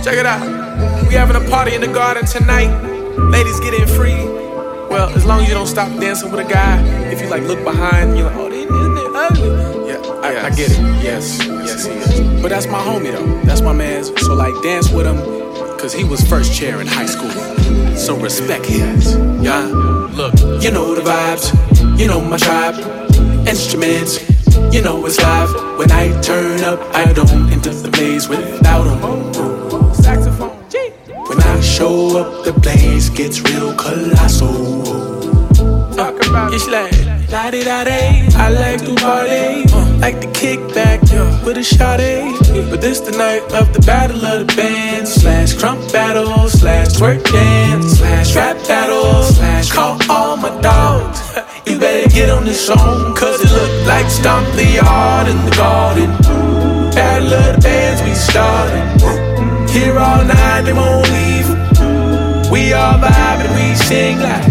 Check it out. We having a party in the garden tonight. Ladies get in free. Well, as long as you don't stop dancing with a guy. If you like look behind, you're like, oh, they ugly. Yeah, I get it. Yes, he is. But that's my homie though. That's my man's. So like, dance with him, cause he was first chair in high school. So respect his. Yeah. Look, you know the vibes. You know my tribe. Instruments. You know it's live. When I turn up, I don't enter the place without them. Saxophone. When I show up, the place gets real colossal. Talk about it's like la-di-da-day. I like to party, like to kick back with a shawty. But this the night of the battle of the bands / crump battle / twerk dance / rap battle / call all my dogs. You better get on this song, cause it look like Stomp the Yard in the garden. Battle of the bands we started. Here all night, they won't leave. We all vibe and we sing like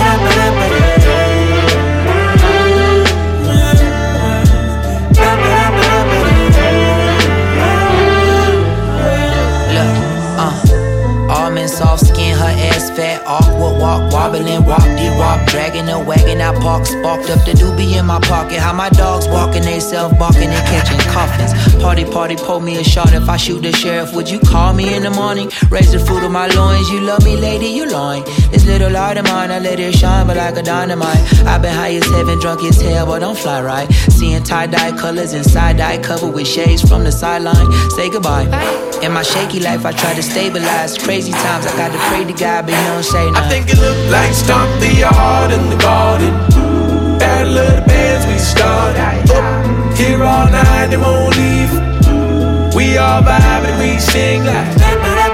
all men soft skin, her ass fat, awkward walk, wobbling, wop, de-wop, dragging a wagon, I park, sparked up the doobie in my pocket. How my dogs walking, they self barking and catching coffins. Party, pour me a shot. If I shoot the sheriff, would you call me in the morning? Raise the fruit of my loins, you love me, lady, you loin. This little light of mine, I let it shine, but like a dynamite. I've been high as heaven, drunk as hell, but don't fly right. Seeing tie-dye colors and side-dye covered with shades from the sideline. Say goodbye. In my shaky life, I try to stabilize. Crazy times, I got to pray to God, but he don't say nothing. I think it look like Stomp the Yard in the garden. Battle of the bands we started. Here all night, they won't leave. We all vibe and we sing like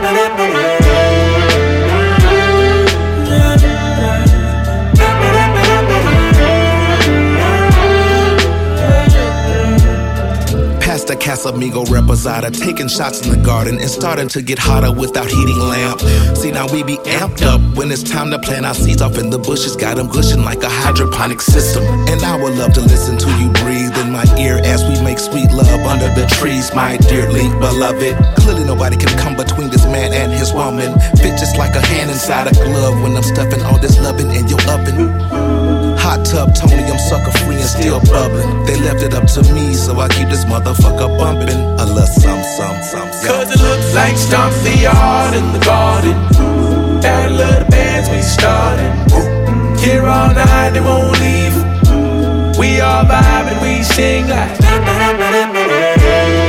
Pastor Casamigo reposada, taking shots in the garden and starting to get hotter without heating lamp. See, now we be amped up when it's time to plant our seeds off in the bushes. Got them gushing like a hydroponic system. And I would love to listen to you breathe in my ear as we make sweet love under the trees, my dearly beloved. Clearly nobody can come between this man and his woman. Fit just like a hand inside a glove when I'm stuffing all this loving in your oven. Hot tub, Tony, I'm sucker free and still bubbling. They left it up to me, so I keep this motherfucker bumping. A little some. Cause it looks like Stomp the Yard in the garden. Battle of the bands we started. Here all night, they won't leave. We all vibe and we sing like